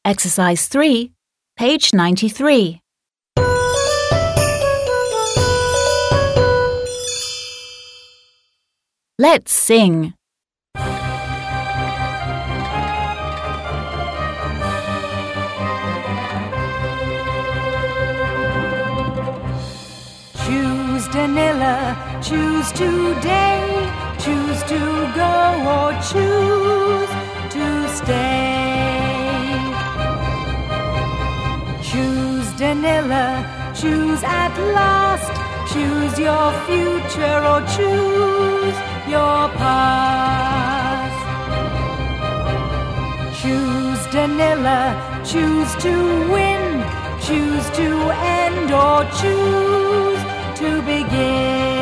Exercise 3, page 93. Let's sing. Choose Danila, choose today, choose to go or choose to stay. Choose Danila, choose at last, choose your future or choose your past. Choose Danila, choose to win, choose to end or choose to begin.